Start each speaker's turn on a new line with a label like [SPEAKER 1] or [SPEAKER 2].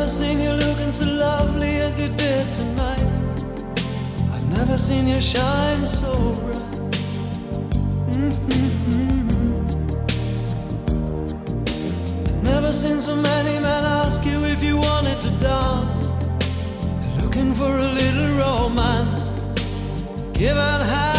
[SPEAKER 1] never seen you looking so lovely as you did tonight. I've never seen you shine so bright. I've never seen so many men ask you if you wanted to dance. They're looking for a little romance. Give out half